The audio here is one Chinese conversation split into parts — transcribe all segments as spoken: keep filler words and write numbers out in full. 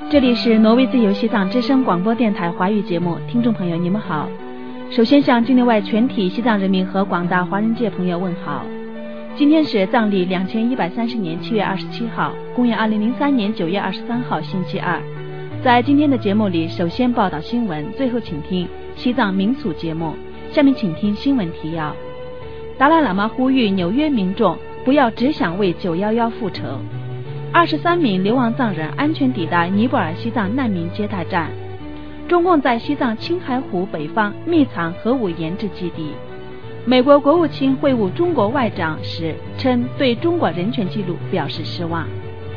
这里是挪威自由西藏之声广播电台华语节目，听众朋友你们好。首先向境内外全体西藏人民和广大华人界朋友问好。今天是藏历两千一百三十年七月二十七号，公元二零零三年九月二十三号星期二。在今天的节目里，首先报道新闻，最后请听西藏民俗节目。下面请听新闻提要。达赖喇嘛呼吁纽约民众不要只想为九一一复仇。二十三名流亡藏人安全抵达尼泊尔西藏难民接待站。中共在西藏青海湖北方密藏核武研制基地。美国国务卿会晤中国外长时称对中国人权记录表示失望。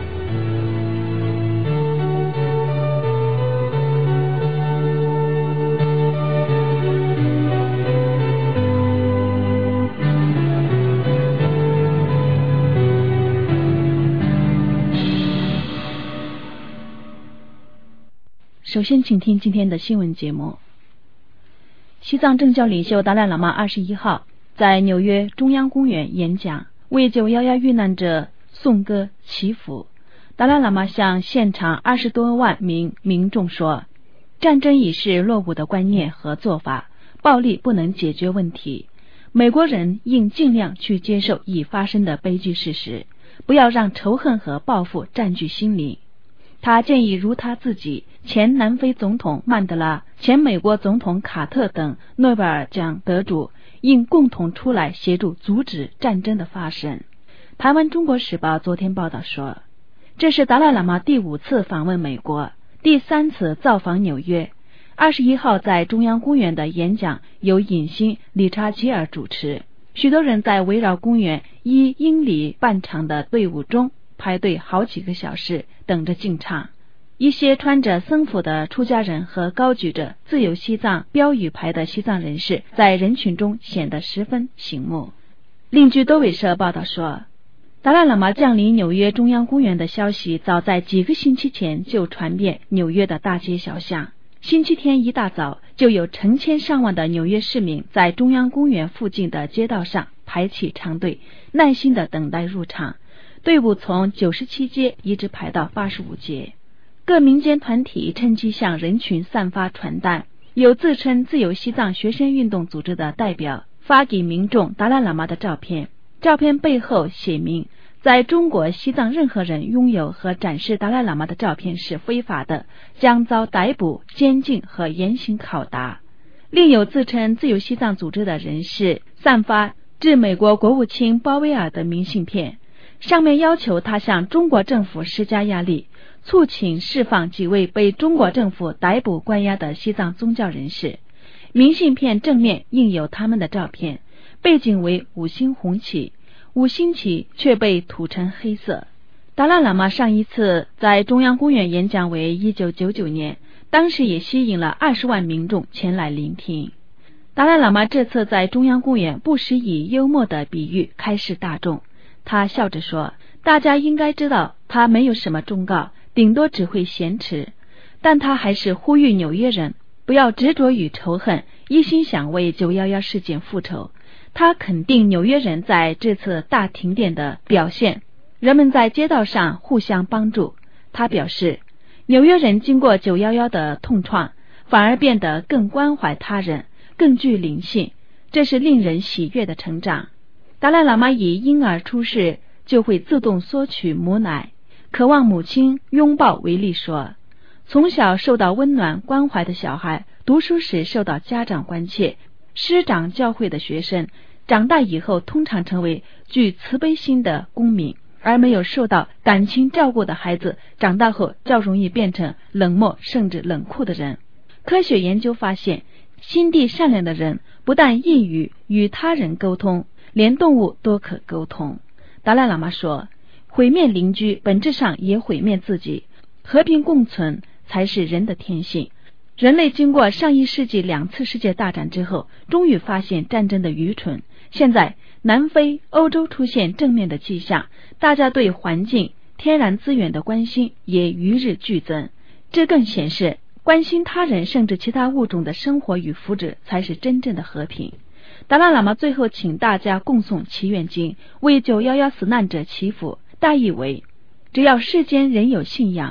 首先请听今天的新闻节目。西藏政教领袖达赖喇嘛二十一号在纽约中央公园演讲，为九一一遇难者颂歌祈福。达赖喇嘛向现场二十多万名民众说，战争已是落伍的观念和做法，暴力不能解决问题，美国人应尽量去接受已发生的悲剧事实，不要让仇恨和报复占据心灵。他建议如他自己、前南非总统曼德拉、前美国总统卡特等诺贝尔奖得主应共同出来协助阻止战争的发生。台湾中国时报昨天报道说，这是达赖喇嘛第五次访问美国，第三次造访纽约。二十一号在中央公园的演讲由影星理查吉尔主持，许多人在围绕公园一英里半长的队伍中排队好几个小时等着进场。一些穿着僧服的出家人和高举着自由西藏标语牌的西藏人士在人群中显得十分醒目。另据多维社报道说，达赖喇嘛降临纽约中央公园的消息早在几个星期前就传遍纽约的大街小巷。星期天一大早就有成千上万的纽约市民在中央公园附近的街道上排起长队，耐心地等待入场。队伍从九十七街一直排到八十五街。各民间团体趁机向人群散发传单，有自称自由西藏学生运动组织的代表发给民众达赖喇嘛的照片，照片背后写明，在中国西藏任何人拥有和展示达赖喇嘛的照片是非法的，将遭逮捕、监禁和严刑拷打。另有自称自由西藏组织的人士散发致美国国务卿鲍威尔的明信片，上面要求他向中国政府施加压力，促请释放几位被中国政府逮捕关押的西藏宗教人士。明信片正面印有他们的照片，背景为五星红旗，五星旗却被涂成黑色。达赖喇嘛上一次在中央公园演讲为一九九九年，当时也吸引了二十万民众前来聆听。达赖喇嘛这次在中央公园不时以幽默的比喻开示大众，他笑着说，大家应该知道他没有什么忠告，顶多只会咸吃，但他还是呼吁纽约人不要执着于仇恨，一心想为九一一事件复仇。他肯定纽约人在这次大停电的表现，人们在街道上互相帮助。他表示，纽约人经过九一一的痛创，反而变得更关怀他人，更具灵性，这是令人喜悦的成长。达赖喇嘛以婴儿出世就会自动索取母奶，渴望母亲拥抱为例说，从小受到温暖关怀的小孩，读书时受到家长关切，师长教诲的学生，长大以后通常成为具慈悲心的公民，而没有受到感情照顾的孩子，长大后较容易变成冷漠甚至冷酷的人。科学研究发现，心地善良的人不但易于与他人沟通，连动物都可沟通。达赖喇嘛说，毁灭邻居本质上也毁灭自己，和平共存才是人的天性。人类经过上一世纪两次世界大战之后，终于发现战争的愚蠢。现在南非、欧洲出现正面的迹象，大家对环境、天然资源的关心也与日俱增。这更显示，关心他人甚至其他物种的生活与福祉才是真正的和平。达赖喇嘛最后请大家共诵祈愿经，为九一一死难者祈福，大意为，只要世间人有信仰，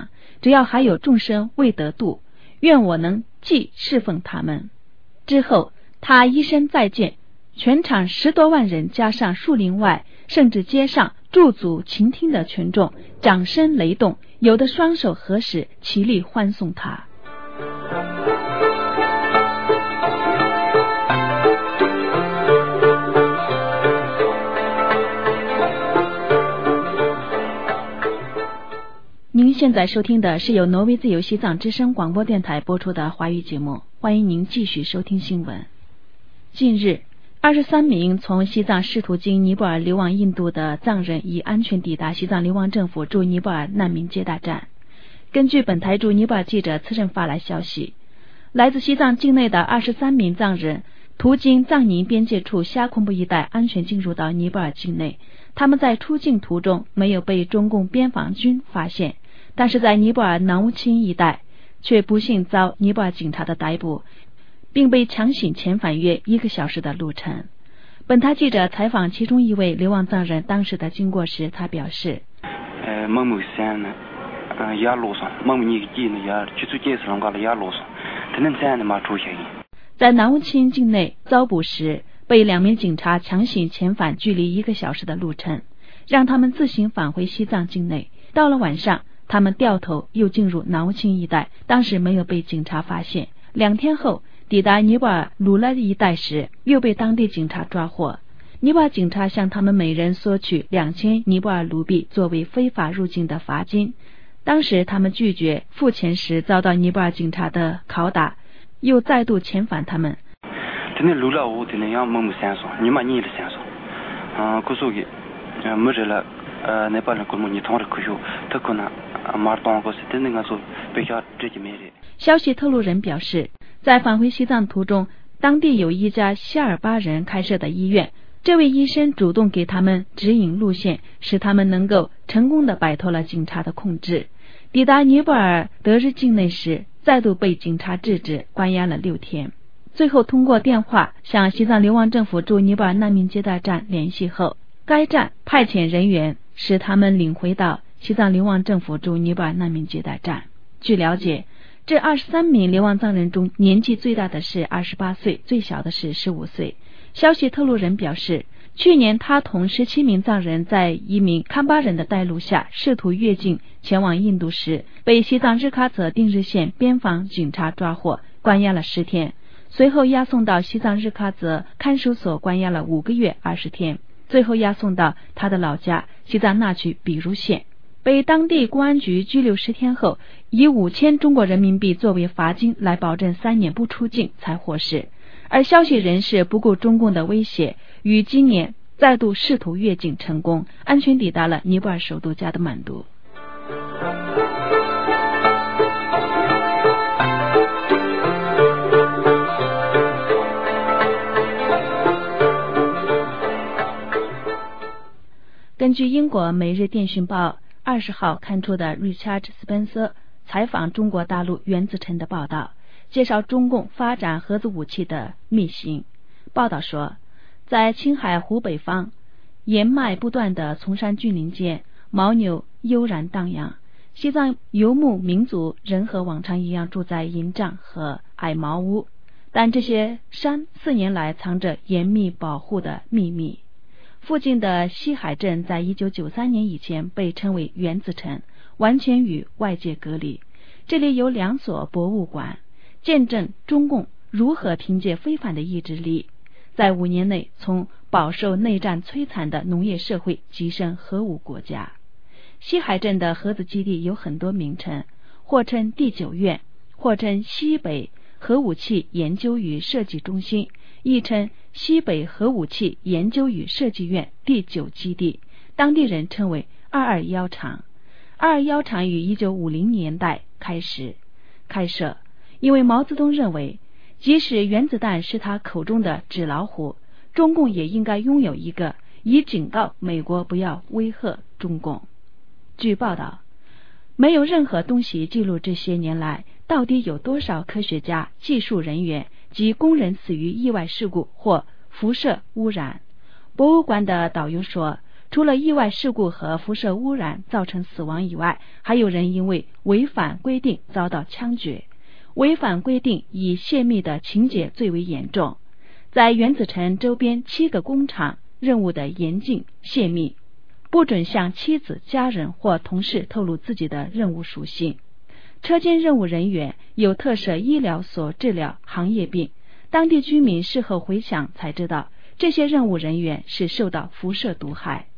只要还有众生未得度，愿我能继侍奉他们。之后他一声再见，全场十多万人加上树林外甚至街上驻足倾听的群众掌声雷动，有的双手合十齐力欢送他。您现在收听的是由挪威自由西藏之声广播电台播出的华语节目，欢迎您继续收听新闻。近日，二十三名从西藏试图经尼泊尔流亡印度的藏人已安全抵达西藏流亡政府驻尼泊尔难民接待站。根据本台驻尼泊尔记者此前发来消息，来自西藏境内的二十三名藏人途经藏尼边界处虾昆布一带安全进入到尼泊尔境内，他们在出境途中没有被中共边防军发现，但是在尼泊尔南乌钦一带却不幸遭尼泊尔警察的逮捕，并被强行遣返约一个小时的路程。本台记者采访其中一位流亡藏人当时的经过时，他表示： 呃，某某山呢，嗯，压路上，某某你个记呢压，去做检测上搞了压路上，他能山的嘛出现。 在南乌钦境内遭捕时，被两名警察强行遣返距离一个小时的路程，让他们自行返回西藏境内。到了晚上，他们掉头又进入南乌钦一带，当时没有被警察发现。两天后抵达尼泊尔鲁勒一带时，又被当地警察抓获。尼泊尔警察向他们每人索取两千尼泊尔卢币作为非法入境的罚金。当时他们拒绝付钱时，遭到尼泊尔警察的拷打，又再度遣返他们。 今天鲁勒我今天要某某山上，你妈你的山上，嗯，可是个，呃，没人了，呃，那帮人跟我你同着可修，他可能马当个是真的个说被下这几没的。 消息透露人表示，在返回西藏途中，当地有一家希尔巴人开设的医院，这位医生主动给他们指引路线，使他们能够成功地摆脱了警察的控制。抵达尼泊尔德日境内时，再度被警察制止，关押了六天。最后通过电话向西藏流亡政府驻尼泊尔难民接待站联系后，该站派遣人员使他们领回到西藏流亡政府驻尼泊尔难民接待站。据了解，这二十三名流亡藏人中，年纪最大的是二十八岁，最小的是十五岁。消息透露人表示，去年他同十七名藏人在一名堪巴人的带路下试图越境前往印度时，被西藏日喀则定日县边防警察抓获，关押了十天，随后押送到西藏日喀则看守所关押了五个月二十天，最后押送到他的老家西藏那曲比如县，被当地公安局拘留十天后，以五千中国人民币作为罚金来保证三年不出境才获释。而消息人士不顾中共的威胁，于今年再度试图越境成功，安全抵达了尼泊尔首都加德满都。根据英国《每日电讯报》二十号刊出的 Richard Spencer 采访中国大陆原子城的报道，介绍中共发展核子武器的秘辛。报道说，在青海湖北方，岩脉不断的崇山峻岭间，牦牛悠然荡漾。西藏游牧民族人和往常一样住在营帐和矮茅屋，但这些山四年来藏着严密保护的秘密。附近的西海镇在一九九三年以前被称为原子城，完全与外界隔离。这里有两所博物馆，见证中共如何凭借非凡的意志力，在五年内从饱受内战摧残的农业社会跻身核武国家。西海镇的核子基地有很多名称，或称第九院，或称西北核武器研究与设计中心，亦称西北核武器研究与设计院第九基地，当地人称为二二一厂。二二一厂于一九五零年代开始开设，因为毛泽东认为，即使原子弹是他口中的纸老虎，中共也应该拥有一个，以警告美国不要威吓中共。据报道，没有任何东西记录这些年来到底有多少科学家、技术人员及工人死于意外事故或辐射污染。博物馆的导游说， 除了意外事故和辐射污染造成死亡以外，还有人因为违反规定遭到枪决。违反规定以泄密的情节最为严重。在原子城周边七个工厂任务的严禁泄密，不准向妻子、家人或同事透露自己的任务属性。车间任务人员有特设医疗所治疗行业病，当地居民事后回想才知道，这些任务人员是受到辐射毒害。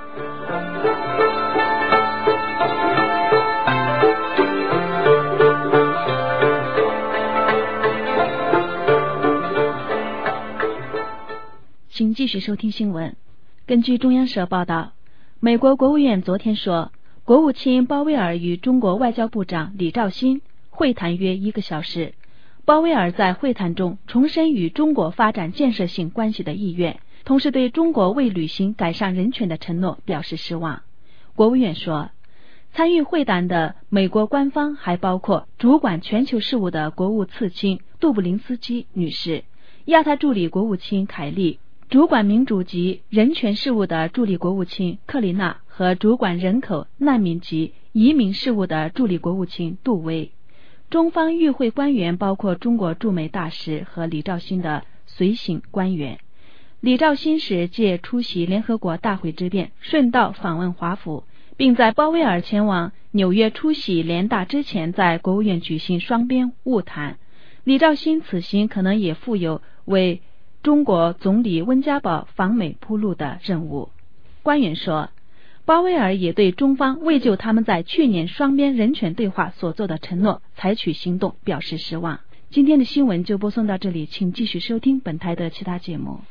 请继续收听新闻。根据中央社报道，美国国务院昨天说，国务卿鲍威尔与中国外交部长李肇欣会谈约一个小时。鲍威尔在会谈中重申与中国发展建设性关系的意愿，同时对中国未履行改善人权的承诺表示失望。国务院说，参与会谈的美国官方还包括主管全球事务的国务次卿杜布林斯基女士、亚太助理国务卿凯利、主管民主及人权事务的助理国务卿克里纳和主管人口、难民及移民事务的助理国务卿杜威。中方与会官员包括中国驻美大使和李肇欣的随行官员。李肇欣是借出席联合国大会之便，顺道访问华府，并在鲍威尔前往纽约出席联大之前，在国务院举行双边晤谈。李肇欣此行可能也负有为中国总理温家宝访美铺路的任务。官员说，鲍威尔也对中方未就他们在去年双边人权对话所做的承诺采取行动表示失望。今天的新闻就播送到这里，请继续收听本台的其他节目。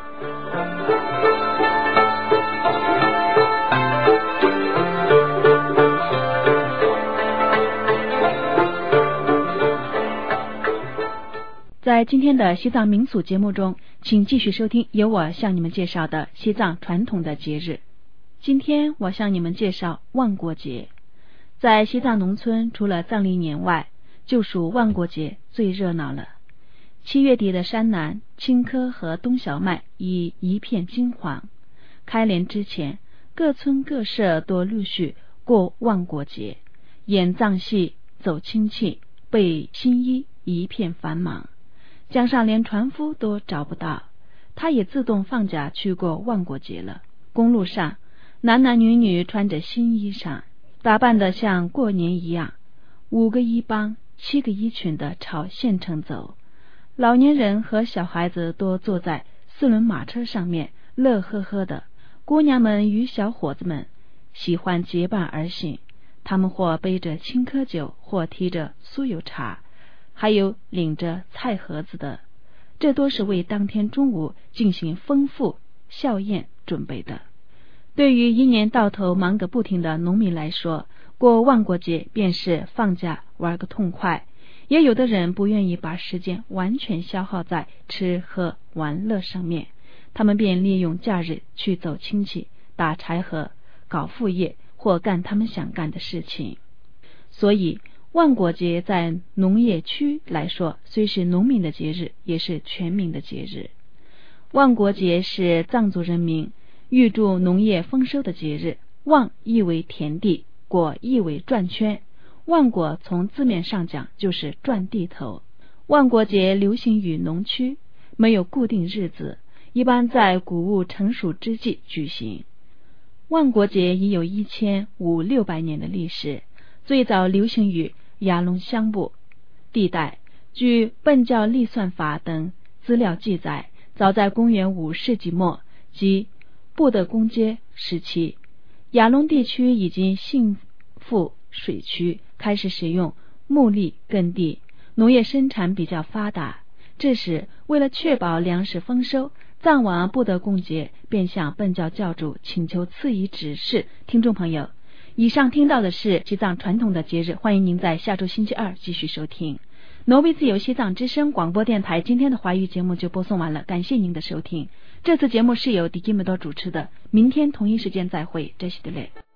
在今天的西藏民俗节目中，请继续收听由我向你们介绍的西藏传统的节日。今天我向你们介绍万国节。在西藏农村，除了藏历年外，就属万国节最热闹了。七月底的山南、青稞和冬小麦已一片金黄。开镰之前，各村各社多陆续过万国节，演藏戏、走亲戚、备新衣，一片繁忙。江上连船夫都找不到，他也自动放假去过万国节了。公路上，男男女女穿着新衣裳，打扮得像过年一样，五个衣帮、七个衣裙的朝县城走。老年人和小孩子多坐在四轮马车上面，乐呵呵的。姑娘们与小伙子们喜欢结伴而行，他们或背着青稞酒，或提着酥油茶，还有领着菜盒子的，这都是为当天中午进行丰富宵宴准备的。对于一年到头忙个不停的农民来说，过万国节便是放假玩个痛快。也有的人不愿意把时间完全消耗在吃喝玩乐上面，他们便利用假日去走亲戚、打柴禾、搞副业或干他们想干的事情。所以万国节在农业区来说，虽是农民的节日，也是全民的节日。万国节是藏族人民预祝农业丰收的节日。万意为田地，果意为转圈。万国从字面上讲就是转地头。万国节流行于农区，没有固定日子，一般在谷物成熟之际举行。万国节已有一千五六百年的历史，最早流行于雅隆乡部地带。据苯教历算法等资料记载，早在公元五世纪末即布德公街时期，雅隆地区已经幸富水区，开始使用木犁耕地，农业生产比较发达。这时为了确保粮食丰收，藏王布德贡节便向苯教教主请求赐予指示。听众朋友，以上听到的是西藏传统的节日，欢迎您在下周星期二继续收听。挪威自由西藏之声广播电台今天的华语节目就播送完了，感谢您的收听。这次节目是由迪基梅多主持的，明天同一时间再会，这是的嘞。